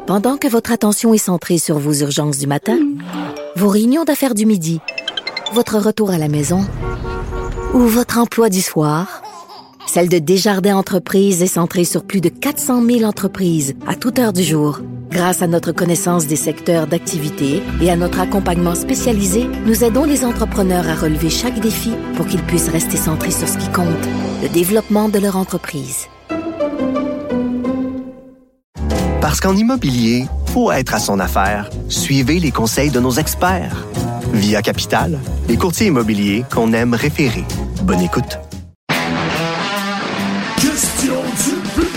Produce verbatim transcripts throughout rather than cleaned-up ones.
Pendant que votre attention est centrée sur vos urgences du matin, vos réunions d'affaires du midi, votre retour à la maison ou votre emploi du soir, celle de Desjardins Entreprises est centrée sur plus de quatre cent mille entreprises à toute heure du jour. Grâce à notre connaissance des secteurs d'activité et à notre accompagnement spécialisé, nous aidons les entrepreneurs à relever chaque défi pour qu'ils puissent rester centrés sur ce qui compte, le développement de leur entreprise. Parce qu'en immobilier, faut être à son affaire. Suivez les conseils de nos experts. Via Capital, les courtiers immobiliers qu'on aime référer. Bonne écoute. Question du public.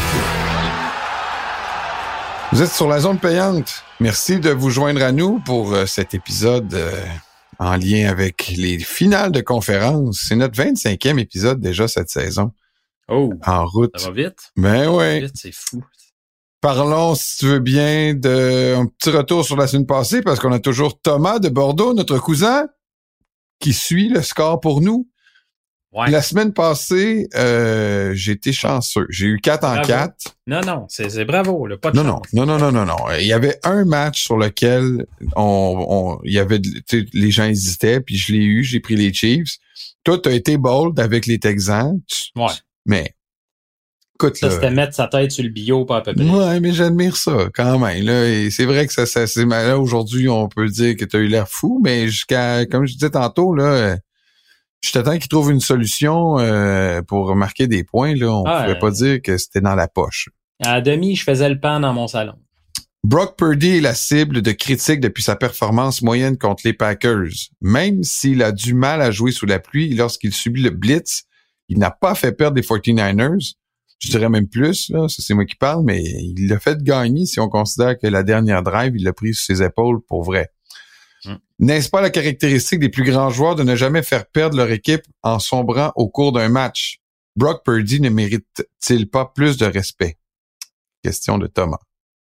Vous êtes sur la zone payante. Merci de vous joindre à nous pour euh, cet épisode euh, en lien avec les finales de conférence. C'est notre vingt-cinquième épisode déjà cette saison. Oh! En route. Ça va vite? Ben oui. Vite, c'est fou. Parlons, si tu veux bien, d'un petit retour sur la semaine passée, parce qu'on a toujours Thomas de Bordeaux, notre cousin, qui suit le score pour nous. Ouais. La semaine passée, euh, j'ai été chanceux. J'ai eu quatre en quatre. Non, non, c'est, c'est bravo, là, pas de non, chance. Non, non, non, non, non, non. Il y avait un match sur lequel on, on il y avait, tu sais, les gens hésitaient, puis je l'ai eu, j'ai pris les Chiefs. Toi, t'as été bold avec les Texans. Ouais. Mais, écoute, ça, là, c'était mettre sa tête sur le bio, pas à peu près. Ouais, mais j'admire ça, quand même, là. Et c'est vrai que ça, ça, c'est, là, aujourd'hui, on peut dire que t'as eu l'air fou, mais jusqu'à, comme je disais tantôt, là, je t'attends qu'ils trouvent une solution euh, pour marquer des points. Là. On ne ah, pouvait pas dire que c'était dans la poche. À demi, je faisais le pan dans mon salon. Brock Purdy est la cible de critiques depuis sa performance moyenne contre les Packers. Même s'il a du mal à jouer sous la pluie lorsqu'il subit le blitz, il n'a pas fait perdre des forty-niners. Je dirais même plus, là, ça c'est moi qui parle, mais il l'a fait gagner si on considère que la dernière drive, il l'a pris sur ses épaules pour vrai. N'est-ce pas la caractéristique des plus grands joueurs de ne jamais faire perdre leur équipe en sombrant au cours d'un match? Brock Purdy ne mérite-t-il pas plus de respect? Question de Thomas.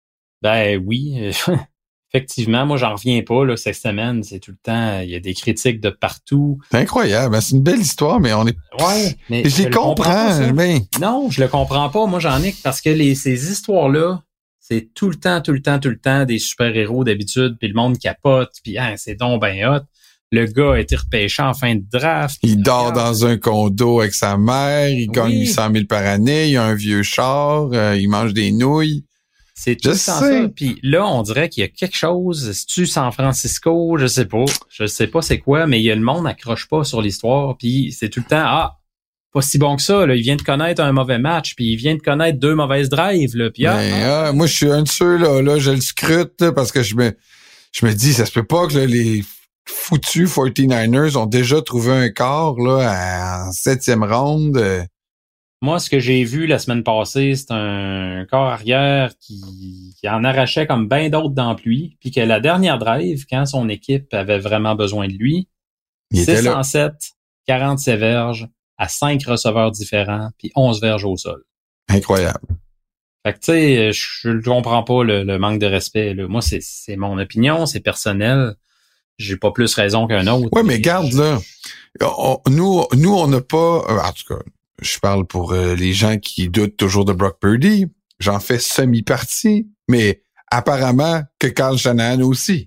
Ben oui, effectivement, moi j'en reviens pas là, cette semaine, c'est tout le temps, il y a des critiques de partout. C'est incroyable, c'est une belle histoire, mais on est... Ouais, mais je les comprends, mais... Non, je le comprends pas, moi j'en ai parce que les, ces histoires-là, c'est tout le temps, tout le temps, tout le temps des super-héros d'habitude, puis le monde capote, puis hein, c'est donc ben hot. Le gars a été repêché en fin de draft. Il dort dans un condo avec sa mère, il oui. gagne huit cent mille par année, il a un vieux char, euh, il mange des nouilles. C'est tout le temps ça. Puis là, on dirait qu'il y a quelque chose. C'est-tu San Francisco? Je sais pas. Je sais pas c'est quoi, mais il y a le monde n'accroche pas sur l'histoire, puis c'est tout le temps, ah, pas si bon que ça, là. Il vient de connaître un mauvais match, puis il vient de connaître deux mauvaises drives, là. Puis, ah, ben, ah, moi, je suis un de ceux, là, là, je le scrute, là, parce que je me, je me dis, ça se peut pas que là, les foutus forty-niners ont déjà trouvé un quart, là, en septième ronde. Moi, ce que j'ai vu la semaine passée, c'est un corps arrière qui, qui en arrachait comme bien d'autres dans la pluie, puis que la dernière drive, quand son équipe avait vraiment besoin de lui, six cent sept, quarante-sept verges, à cinq receveurs différents, puis onze verges au sol. Incroyable. Fait que, tu sais, je ne comprends pas le, le manque de respect. Là. Moi, c'est, c'est mon opinion, c'est personnel. J'ai pas plus raison qu'un autre. Oui, mais garde, là. On, nous, nous, on n'a pas... En tout cas, je parle pour euh, les gens qui doutent toujours de Brock Purdy. J'en fais semi-partie, mais apparemment que Kyle Shanahan aussi.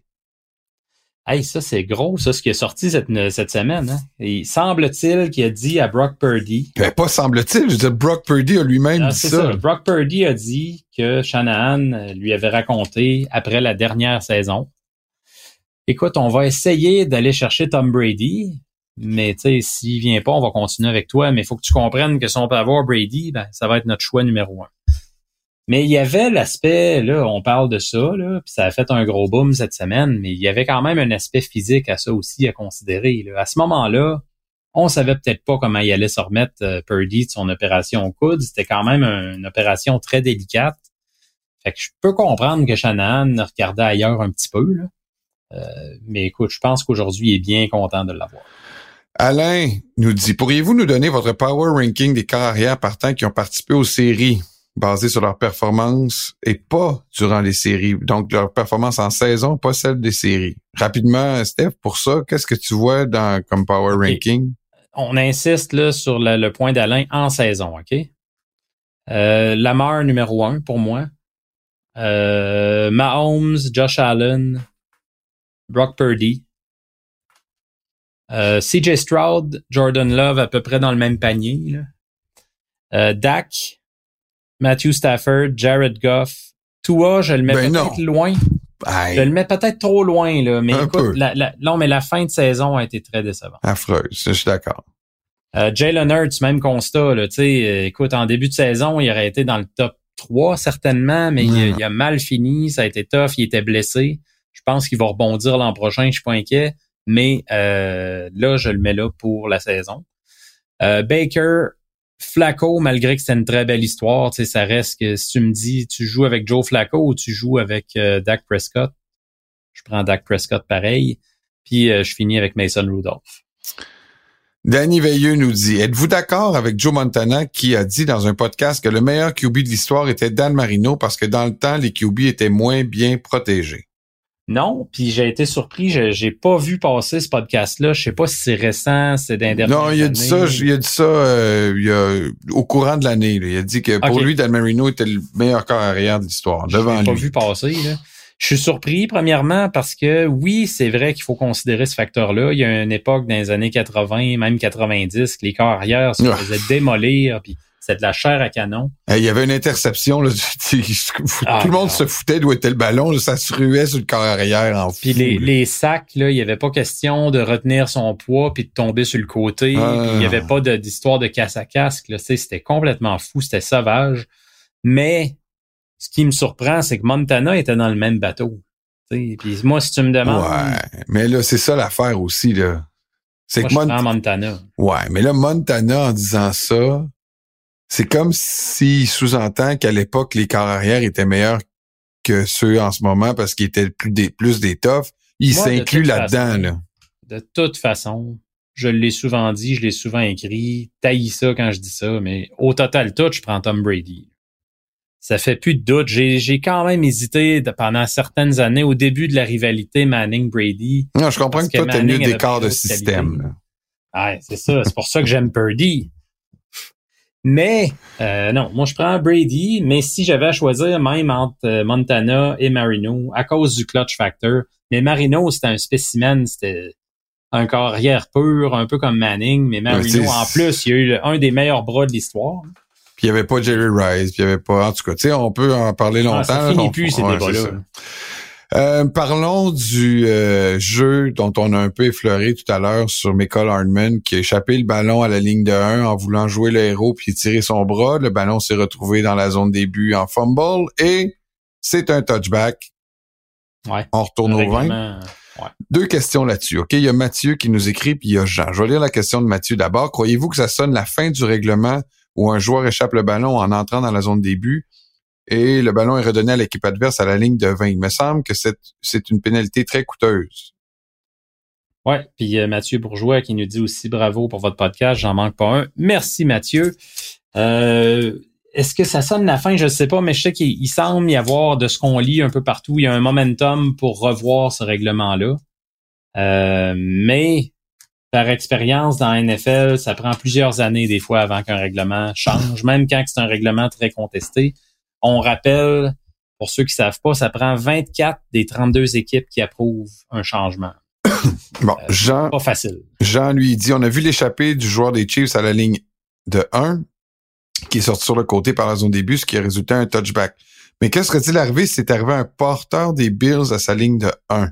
Hey, ça, c'est gros, ça, ce qui est sorti cette, cette semaine. Hein? Et semble-t-il qu'il a dit à Brock Purdy... Ben, pas semble-t-il, je veux dire, Brock Purdy a lui-même ah, dit c'est ça. ça. Brock Purdy a dit que Shanahan lui avait raconté après la dernière saison. Écoute, on va essayer d'aller chercher Tom Brady, mais tu sais, s'il vient pas, on va continuer avec toi, mais il faut que tu comprennes que si on peut avoir Brady, ben, ça va être notre choix numéro un. Mais il y avait l'aspect, là, on parle de ça, là, puis ça a fait un gros boom cette semaine, mais il y avait quand même un aspect physique à ça aussi à considérer. Là. À ce moment-là, on savait peut-être pas comment il allait se remettre euh, Purdy de son opération au coude. C'était quand même un, une opération très délicate. Fait que je peux comprendre que Shanahan regardait ailleurs un petit peu, là. Euh, mais écoute, je pense qu'aujourd'hui, il est bien content de l'avoir. Alain nous dit, pourriez-vous nous donner votre power ranking des corps arrière partants qui ont participé aux séries? Basé sur leur performance et pas durant les séries. Donc, leur performance en saison, pas celle des séries. Rapidement, Steph, pour ça, qu'est-ce que tu vois dans comme power okay. ranking? On insiste là sur le, le point d'Alain en saison, OK? Euh, Lamar numéro un pour moi. Euh, Mahomes, Josh Allen, Brock Purdy. Euh, C J Stroud, Jordan Love à peu près dans le même panier. Là. Euh, Dak, Matthew Stafford, Jared Goff. Tua, je le mets ben peut-être non. loin. Aïe. Je le mets peut-être trop loin, là. Mais Un écoute, peu. la, la, non, mais la fin de saison a été très décevante. Affreuse, je suis d'accord. Euh, Jalen Hurts, même constat, là. Tu sais, euh, écoute, en début de saison, il aurait été dans le top trois, certainement, mais mmh. il, il a mal fini, ça a été tough, il était blessé. Je pense qu'il va rebondir l'an prochain, je suis pas inquiet. Mais euh, là, je le mets là pour la saison. Euh, Baker, Flacco, malgré que c'était une très belle histoire, tu sais, ça reste que si tu me dis, tu joues avec Joe Flacco ou tu joues avec euh, Dak Prescott, je prends Dak Prescott pareil. Puis euh, je finis avec Mason Rudolph. Danny Veilleux nous dit, êtes-vous d'accord avec Joe Montana qui a dit dans un podcast que le meilleur Q B de l'histoire était Dan Marino parce que dans le temps, les Q B étaient moins bien protégés? Non, puis j'ai été surpris, je, j'ai pas vu passer ce podcast-là. Je sais pas si c'est récent, c'est d'un dernier. Non, il a dit ça, il a dit ça euh, il a, au courant de l'année. Là. Il a dit que pour okay. lui, Dan Marino était le meilleur corps arrière de l'histoire, je devant lui. Je l'ai pas vu passer, là. Je suis surpris, premièrement, parce que oui, c'est vrai qu'il faut considérer ce facteur-là. Il y a une époque dans les années quatre-vingts, même quatre-vingt-dix, que les corps arrière se faisaient démolir, puis c'était de la chair à canon. Il y avait une interception, là, tout ah, le monde non. se foutait d'où était le ballon, là, ça se ruait sur le corps arrière en fou. Puis les, les sacs, là, il n'y avait pas question de retenir son poids puis de tomber sur le côté. Ah. Il n'y avait pas de, d'histoire de casse à casque. Là, c'était complètement fou, c'était sauvage. Mais ce qui me surprend, c'est que Montana était dans le même bateau. Puis moi, si tu me demandes... Ouais, mais là, c'est ça l'affaire aussi, là. C'est moi, que je Mont... prends Montana. Ouais, mais là, Montana, en disant ça... C'est comme s'il sous-entend qu'à l'époque, les corps arrière étaient meilleurs que ceux en ce moment parce qu'ils étaient plus des, plus des toughs. Il Moi, s'inclut de là-dedans, façon, là. De toute façon, je l'ai souvent dit, je l'ai souvent écrit, taillis ça quand je dis ça, mais au total tout, je prends Tom Brady. Ça fait plus de doute. J'ai, j'ai quand même hésité de, pendant certaines années, au début de la rivalité Manning-Brady. Non, je comprends que, que toi, t'as mieux des corps de système. Ouais, c'est ça. C'est pour ça que j'aime Purdy. Mais, euh, non, moi, je prends Brady, mais si j'avais à choisir même entre Montana et Marino, à cause du clutch factor, mais Marino, c'était un spécimen, c'était un corps arrière pur, un peu comme Manning, mais Marino, ouais, en plus, il y a eu un des meilleurs bras de l'histoire. Puis il n'y avait pas Jerry Rice, puis il n'y avait pas, en tout cas, tu sais, on peut en parler longtemps. Ah, ça finit on, plus, ces ouais, débats-là. Euh, parlons du euh, jeu dont on a un peu effleuré tout à l'heure sur Mecole Hardman qui a échappé le ballon à la ligne de un en voulant jouer le héros puis tirer son bras. Le ballon s'est retrouvé dans la zone des buts en fumble et c'est un touchback. Ouais. On retourne au vingt. Ouais. Deux questions là-dessus. OK, il y a Mathieu qui nous écrit puis il y a Jean. Je vais lire la question de Mathieu d'abord. Croyez-vous que ça sonne la fin du règlement où un joueur échappe le ballon en entrant dans la zone des buts? Et le ballon est redonné à l'équipe adverse à la ligne de vingt. Il me semble que c'est, c'est une pénalité très coûteuse. Oui, puis euh, Mathieu Bourgeois qui nous dit aussi bravo pour votre podcast, j'en manque pas un. Merci Mathieu. Euh, est-ce que ça sonne la fin? Je ne sais pas, mais je sais qu'il il semble y avoir, de ce qu'on lit un peu partout, il y a un momentum pour revoir ce règlement-là. Euh, mais par expérience dans la N F L, ça prend plusieurs années des fois avant qu'un règlement change, même quand c'est un règlement très contesté. On rappelle, pour ceux qui savent pas, ça prend vingt-quatre des trente-deux équipes qui approuvent un changement. Bon, euh, Jean, pas facile. Jean lui dit, on a vu l'échappée du joueur des Chiefs à la ligne de un, qui est sorti sur le côté par la zone des buts, ce qui a résulté un touchback. Mais que serait-il arrivé si c'est arrivé un porteur des Bills à sa ligne de un?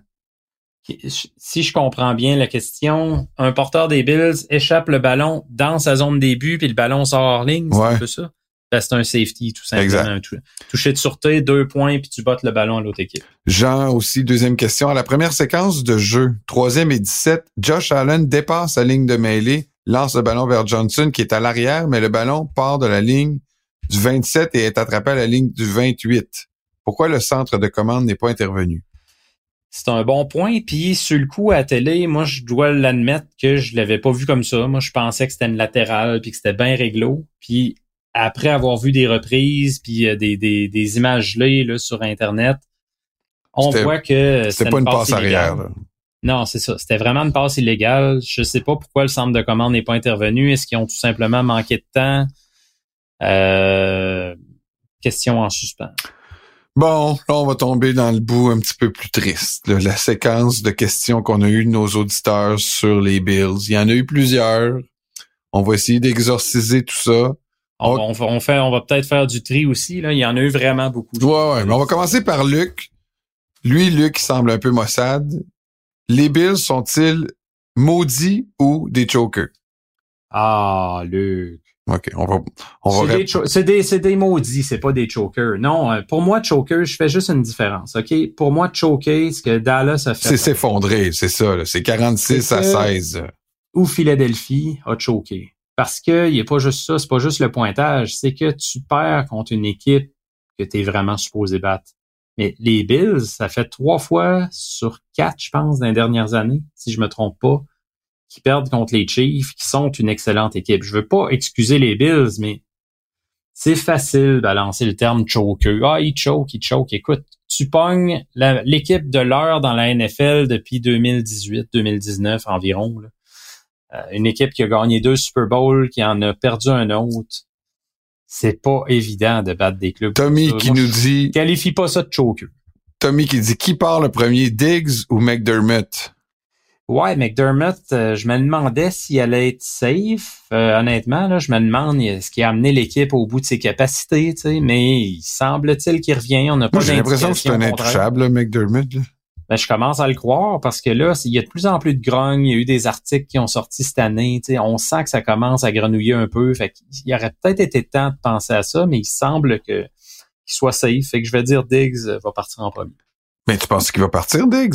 Si je comprends bien la question, un porteur des Bills échappe le ballon dans sa zone des buts, puis le ballon sort hors ligne, c'est ouais. un peu ça? Ben, c'est un safety, tout simplement. Exact. Toucher de sûreté, deux points, puis tu bottes le ballon à l'autre équipe. Jean, aussi, deuxième question. À la première séquence de jeu, troisième et dix-sept, Josh Allen dépasse la ligne de mêlée, lance le ballon vers Johnson, qui est à l'arrière, mais le ballon part de la ligne du vingt-sept et est attrapé à la ligne du vingt-huit. Pourquoi le centre de commande n'est pas intervenu? C'est un bon point. Puis, sur le coup, à la télé, moi, je dois l'admettre que je l'avais pas vu comme ça. Moi, je pensais que c'était une latérale, puis que c'était bien réglo. Puis, après avoir vu des reprises puis euh, des, des, des images gelées là, sur Internet, on c'était, voit que c'était, c'était pas une passe, passe arrière. Là. Non, c'est ça. C'était vraiment une passe illégale. Je sais pas pourquoi le centre de commande n'est pas intervenu. Est-ce qu'ils ont tout simplement manqué de temps? Euh, question en suspens. Bon, là, on va tomber dans le bout un petit peu plus triste. Là, la séquence de questions qu'on a eues de nos auditeurs sur les Bills. Il y en a eu plusieurs. On va essayer d'exorciser tout ça. On, on, on, fait, on va peut-être faire du tri aussi. Là. Il y en a eu vraiment beaucoup. Ouais, ouais, mais on va commencer par Luc. Lui, Luc, il semble un peu maussade. Les Bills sont-ils maudits ou des chokers? Ah, Luc. OK, on va... On c'est, va des cho- c'est, des, c'est des maudits, c'est pas des chokers. Non, euh, pour moi, choker, je fais juste une différence, OK? Pour moi, choker, ce que Dallas a fait... C'est s'effondrer, c'est ça. Là. C'est quarante-six c'est à seize. Ou Philadelphie a choqué. Parce que il est pas juste ça, c'est pas juste le pointage, c'est que tu perds contre une équipe que tu es vraiment supposé battre. Mais les Bills, ça fait trois fois sur quatre, je pense, dans les dernières années, si je me trompe pas, qui perdent contre les Chiefs, qui sont une excellente équipe. Je veux pas excuser les Bills, mais c'est facile de balancer le terme choker. Ah, il choke, il choke. Écoute, tu pognes la, l'équipe de l'heure dans la N F L depuis deux mille dix-huit deux mille dix-neuf environ. Là. Euh, une équipe qui a gagné deux Super Bowls, qui en a perdu un autre. C'est pas évident de battre des clubs. Tommy qui Moi, nous dit... Qualifie pas ça de choker. Tommy qui dit, qui part le premier, Diggs ou McDermott? Ouais, McDermott, euh, je me demandais s'il allait être safe. Euh, honnêtement, là, je me demande ce qui a amené l'équipe au bout de ses capacités, tu sais, mais il semble-t-il qu'il revient. On n'a pas Moi, j'ai l'impression que c'est un intouchable, là, McDermott. Là. Ben, je commence à le croire parce que là, il y a de plus en plus de grogne. Il y a eu des articles qui ont sorti cette année. Tu sais, on sent que ça commence à grenouiller un peu. Fait qu'il aurait peut-être été temps de penser à ça, mais il semble que qu'il soit safe. Fait que je vais dire Diggs va partir en premier. Mais tu penses qu'il va partir, Diggs?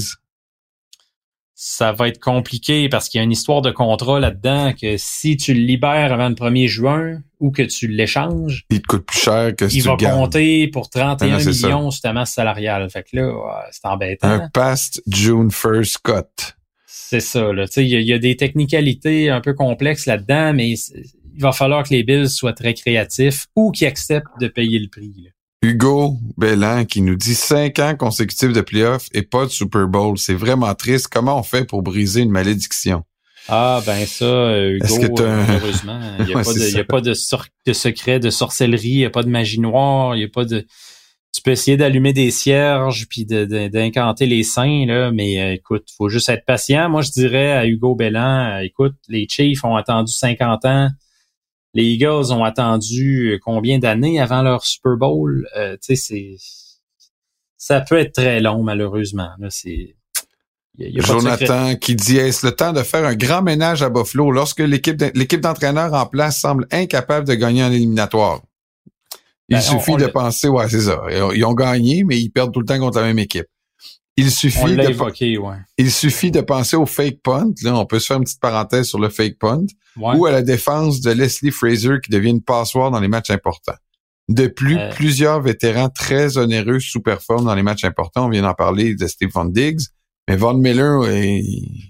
Ça va être compliqué parce qu'il y a une histoire de contrat là-dedans que si tu le libères avant le premier juin ou que tu l'échanges, il te coûte plus cher que si il tu va le gardes. compter pour trente et un ah non, millions sur ta masse salariale. Fait que là, c'est embêtant. Un past June first cut. C'est ça, là. Tu sais, il y, y a des technicalités un peu complexes là-dedans, mais il va falloir que les Bills soient très créatifs ou qu'ils acceptent de payer le prix, là. Hugo Bellan qui nous dit cinq ans consécutifs de playoffs et pas de Super Bowl. C'est vraiment triste. Comment on fait pour briser une malédiction? Ah, ben ça, Hugo, Est-ce que t'as... malheureusement, il n'y a, ouais, pas, de, y a pas de, sor- de secret, de sorcellerie, il n'y a pas de magie noire, il n'y a pas de... Tu peux essayer d'allumer des cierges puis de, de, d'incanter les saints, là, mais euh, écoute, faut juste être patient. Moi, je dirais à Hugo Bellan, euh, écoute, les Chiefs ont attendu cinquante ans. Les Eagles ont attendu combien d'années avant leur Super Bowl? Euh, tu sais, c'est, ça peut être très long, malheureusement. Là, c'est, y a, y a Jonathan qui dit, est-ce le temps de faire un grand ménage à Buffalo lorsque l'équipe, de, l'équipe d'entraîneurs en place semble incapable de gagner en éliminatoire? Il ben, suffit on, on de penser, ouais, c'est ça. Ils ont gagné, mais ils perdent tout le temps contre la même équipe. Il suffit on l'a de évoqué, ouais. Il suffit de penser au fake punt. Là, on peut se faire une petite parenthèse sur le fake punt. Ouais. Ou à la défense de Leslie Frazier qui devient une passoire dans les matchs importants. De plus, euh... plusieurs vétérans très onéreux sous-performent dans les matchs importants. On vient d'en parler de Stephon Diggs. Mais Von Miller, il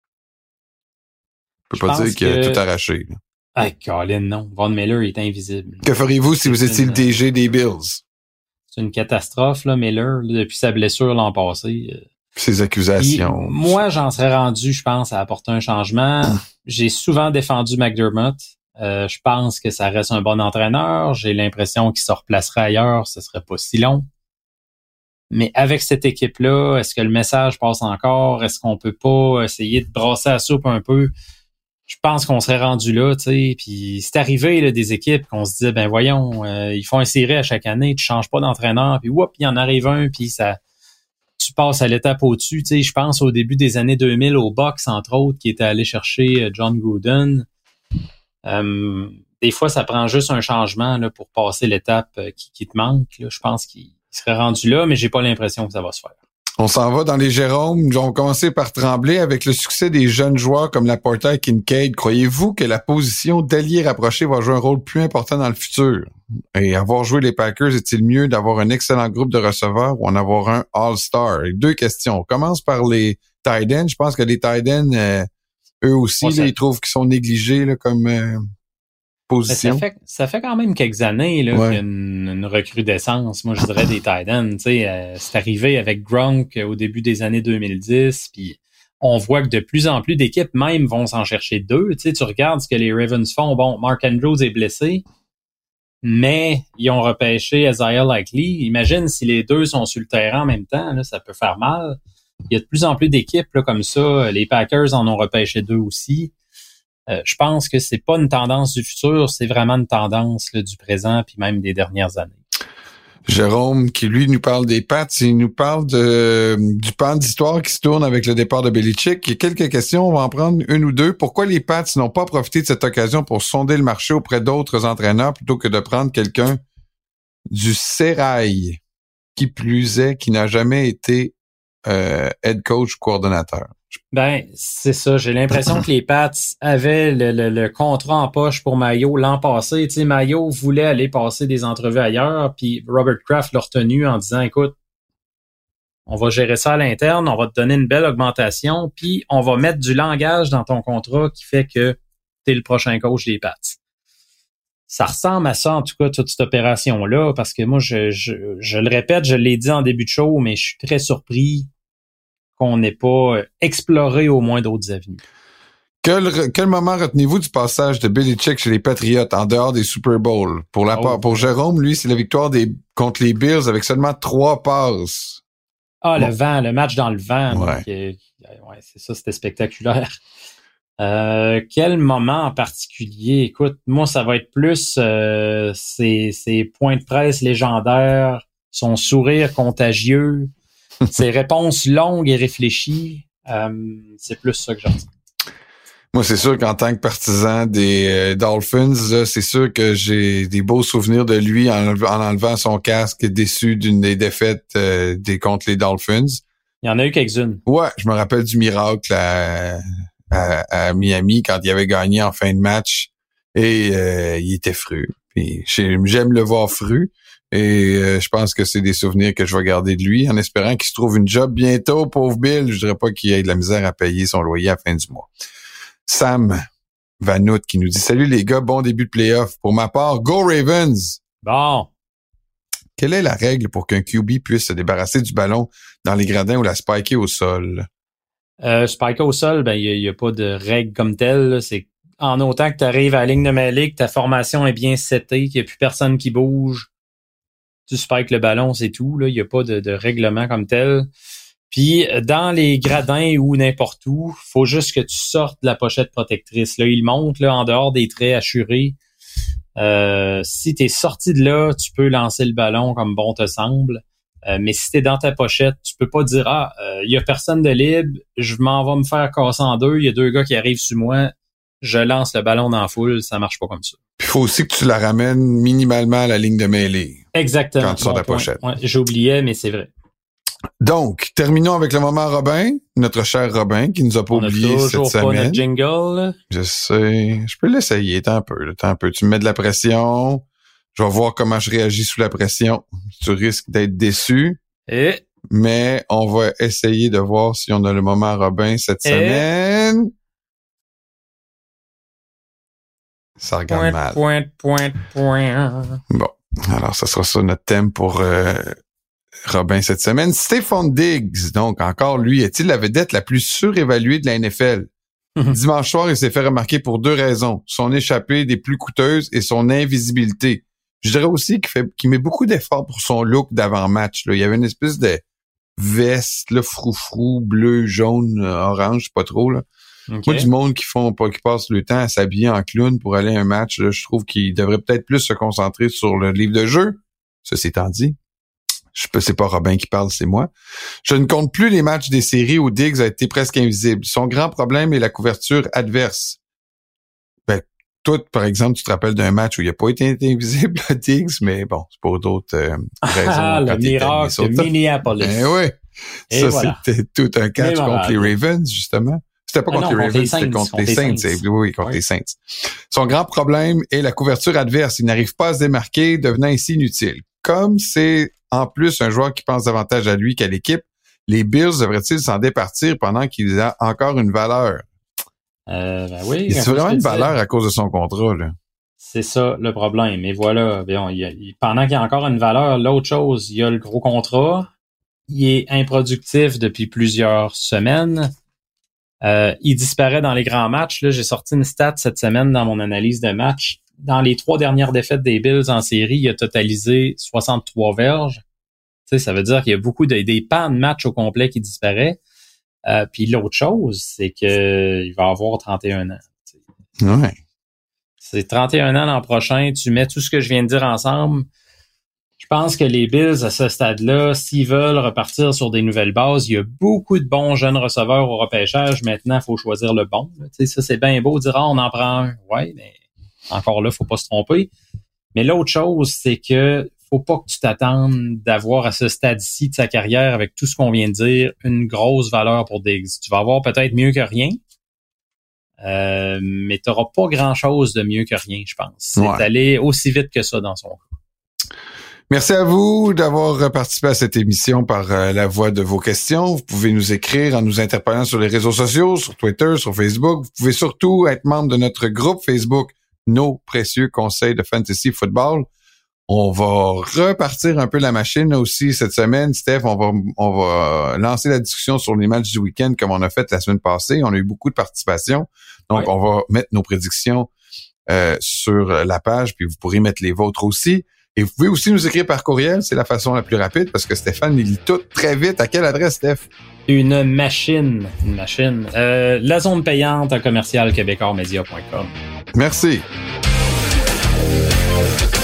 peut Je pas dire qu'il que... a tout arraché. Là. Ah, Colin, non. Von Miller est invisible. Que feriez-vous si vous étiez une... le D G des Bills? C'est une catastrophe, là, Miller, là, depuis sa blessure l'an passé. Euh... Ses accusations. Et moi, j'en serais rendu, je pense, à apporter un changement. J'ai souvent défendu McDermott. Euh, je pense que ça reste un bon entraîneur. J'ai l'impression qu'il se replacerait ailleurs. Ce serait pas si long. Mais avec cette équipe-là, est-ce que le message passe encore? Est-ce qu'on peut pas essayer de brasser la soupe un peu? Je pense qu'on serait rendu là, tu sais. Puis c'est arrivé là, des équipes qu'on se disait, ben voyons, euh, ils font un série à chaque année, tu changes pas d'entraîneur, puis whoop, il en arrive un, puis ça, tu passes à l'étape au-dessus. Tu sais, je pense au début des années deux mille au Bucks, entre autres, qui était allé chercher John Gruden. Euh, des fois, ça prend juste un changement là, pour passer l'étape qui, qui te manque. Là. Je pense qu'il serait rendu là, mais j'ai pas l'impression que ça va se faire. On s'en va dans les Jérômes. On va commencer par trembler avec le succès des jeunes joueurs comme Laporta et Kincaid. Croyez-vous que la position d'allié rapproché va jouer un rôle plus important dans le futur? Et avoir joué les Packers, est-il mieux d'avoir un excellent groupe de receveurs ou en avoir un All-Star? Et deux questions. On commence par les tight ends. Je pense que les tight ends, euh, eux aussi, là, ils trouvent qu'ils sont négligés là, comme euh, position. Ça fait, ça fait quand même quelques années là, ouais. qu'il y a une, une recrudescence, moi je dirais, des tight ends. Tu sais, euh, c'est arrivé avec Gronk au début des années deux mille dix, puis on voit que de plus en plus d'équipes même vont s'en chercher deux. Tu sais, tu regardes ce que les Ravens font. Bon, Mark Andrews est blessé, mais ils ont repêché Isaiah Likely. Imagine si les deux sont sur le terrain en même temps, là, ça peut faire mal. Il y a de plus en plus d'équipes là, comme ça. Les Packers en ont repêché deux aussi. Euh, je pense que c'est pas une tendance du futur, c'est vraiment une tendance là, du présent puis même des dernières années. Jérôme, qui lui nous parle des Pats, il nous parle de du pan d'histoire qui se tourne avec le départ de Belichick. Il y a quelques questions, on va en prendre une ou deux. Pourquoi les Pats n'ont pas profité de cette occasion pour sonder le marché auprès d'autres entraîneurs plutôt que de prendre quelqu'un du sérail, qui plus est, qui n'a jamais été euh, head coach ou coordonnateur? Ben, c'est ça. J'ai l'impression que les Pats avaient le, le, le contrat en poche pour Mayo l'an passé. Tu sais, Mayo voulait aller passer des entrevues ailleurs, puis Robert Kraft l'a retenu en disant, écoute, on va gérer ça à l'interne, on va te donner une belle augmentation, puis on va mettre du langage dans ton contrat qui fait que t'es le prochain coach des Pats. Ça ressemble à ça, en tout cas, toute cette opération-là, parce que moi, je, je, je le répète, je l'ai dit en début de show, mais je suis très surpris qu'on n'ait pas exploré au moins d'autres avenues. Quel, quel moment retenez-vous du passage de Belichick chez les Patriots en dehors des Super Bowls? Pour la oh. Pour Jérôme, lui, c'est la victoire des contre les Bills avec seulement trois passes. Ah, bon. le vent, le match dans le vent. Ouais, donc, euh, ouais c'est ça, c'était spectaculaire. Euh, quel moment en particulier? Écoute, moi, ça va être plus euh, ses, ses points de presse légendaires, son sourire contagieux, ses réponses longues et réfléchies. Euh, c'est plus ça que j'en dis. Moi, c'est sûr qu'en tant que partisan des euh, Dolphins, là, c'est sûr que j'ai des beaux souvenirs de lui en, en enlevant son casque, déçu d'une des défaites euh, des contre les Dolphins. Il y en a eu quelques-unes. Ouais, je me rappelle du miracle à, à, à Miami quand il avait gagné en fin de match et euh, il était fru. Puis j'aime le voir fru. Et euh, je pense que c'est des souvenirs que je vais garder de lui, en espérant qu'il se trouve une job bientôt, pauvre Bill. Je dirais pas qu'il ait de la misère à payer son loyer à la fin du mois. Sam Vanout qui nous dit « Salut les gars, bon début de playoff. Pour ma part, go Ravens! » Bon. Quelle est la règle pour qu'un Q B puisse se débarrasser du ballon dans les gradins ou la spiker au sol? Euh, spiker au sol, ben il n'y a, a pas de règle comme telle. Là. C'est en autant que tu arrives à la ligne de mêlée, que ta formation est bien setée, qu'il n'y a plus personne qui bouge. Tu spikes le ballon, c'est tout. Là, il n'y a pas de, de règlement comme tel. Puis, dans les gradins ou n'importe où, faut juste que tu sortes de la pochette protectrice. Là, il monte là, en dehors des traits assurés. Euh, si tu es sorti de là, tu peux lancer le ballon comme bon te semble. Euh, mais si tu es dans ta pochette, tu peux pas dire « Ah, il euh, y a personne de libre, je m'en vais me faire casser en deux, il y a deux gars qui arrivent sur moi, je lance le ballon dans la foule. » Ça marche pas comme ça. Il faut aussi que tu la ramènes minimalement à la ligne de mêlée. Exactement. Quand tu sors de la pochette. Ouais, j'oubliais, mais c'est vrai. Donc, terminons avec le moment Robin, notre cher Robin, qui nous a pas On oublié a cette semaine. pas notre jingle. Je sais. Je peux l'essayer. T'as un peu. T'as un peu. Tu me mets de la pression. Je vais voir comment je réagis sous la pression. Tu risques d'être déçu. Et... Mais on va essayer de voir si on a le moment Robin cette Et... semaine. Ça regarde point, mal. Point, point, point. Bon. Alors, ça sera ça notre thème pour euh, Robin cette semaine. Stephon Diggs, donc encore lui, est-il la vedette la plus surévaluée de la N F L? Dimanche soir, il s'est fait remarquer pour deux raisons. Son échappée des plus coûteuses et son invisibilité. Je dirais aussi qu'il fait, qu'il met beaucoup d'efforts pour son look d'avant-match. Là. Il y avait une espèce de veste, là, froufrou, bleu, jaune, orange, je sais pas trop, là. Okay. Moi, du monde qui font pas, qui passe le temps à s'habiller en clown pour aller à un match, là, je trouve qu'il devrait peut-être plus se concentrer sur le livre de jeu. Ceci étant dit, je peux, c'est pas Robin qui parle, c'est moi. Je ne compte plus les matchs des séries où Diggs a été presque invisible. Son grand problème est la couverture adverse. Ben, toi, par exemple, tu te rappelles d'un match où il a pas été invisible, Diggs, mais bon, c'est pour d'autres euh, raisons. Ah, le miracle de Minneapolis. Ben oui. Et ça, voilà. C'était tout un catch contre les Ravens, justement. C'était pas ah contre non, les Ravens, Saints, c'était contre, contre les Saints. Saints. Oui, oui, contre oui. les Saints. Son grand problème est la couverture adverse. Il n'arrive pas à se démarquer, devenant ainsi inutile. Comme c'est en plus un joueur qui pense davantage à lui qu'à l'équipe, les Bills devraient-ils s'en départir pendant qu'il a encore une valeur? Euh, ben oui. Il y a vraiment une valeur à cause de son contrat, là. C'est ça le problème. Et voilà, bien, il y a, il, pendant qu'il y a encore une valeur, l'autre chose, il y a le gros contrat. Il est improductif depuis plusieurs semaines. Euh, il disparaît dans les grands matchs. Là, j'ai sorti une stat cette semaine dans mon analyse de match. dans les trois dernières défaites des Bills en série, il a totalisé soixante-trois verges. Tu sais, ça veut dire qu'il y a beaucoup de, des pans de match au complet qui disparaissent. Euh, puis l'autre chose, c'est que il va avoir trente et un ans. Ouais. C'est trente et un ans l'an prochain. Tu mets tout ce que je viens de dire ensemble. Je pense que les Bills, à ce stade-là, s'ils veulent repartir sur des nouvelles bases, il y a beaucoup de bons jeunes receveurs au repêchage. Maintenant, il faut choisir le bon. Tu sais, ça, c'est bien beau de dire, ah, on en prend un. Ouais, mais encore là, faut pas se tromper. Mais l'autre chose, c'est que faut pas que tu t'attendes d'avoir à ce stade-ci de sa carrière, avec tout ce qu'on vient de dire, une grosse valeur pour Diggs. Tu vas avoir peut-être mieux que rien, euh, mais tu n'auras pas grand-chose de mieux que rien, je pense. C'est Ouais. allé aussi vite que ça dans son cas. Merci à vous d'avoir participé à cette émission par euh, la voie de vos questions. Vous pouvez nous écrire en nous interpellant sur les réseaux sociaux, sur Twitter, sur Facebook. Vous pouvez surtout être membre de notre groupe Facebook, Nos précieux conseils de fantasy football. On va repartir un peu la machine aussi cette semaine. Steph, on va, on va lancer la discussion sur les matchs du week-end comme on a fait la semaine passée. On a eu beaucoup de participation. Donc, Ouais. on va mettre nos prédictions euh, sur la page, puis vous pourrez mettre les vôtres aussi. Et vous pouvez aussi nous écrire par courriel. C'est la façon la plus rapide parce que Stéphane, il lit tout très vite. À quelle adresse, Steph? Une machine, une machine. Euh, la zone payante à commercial québécois média point com. Merci.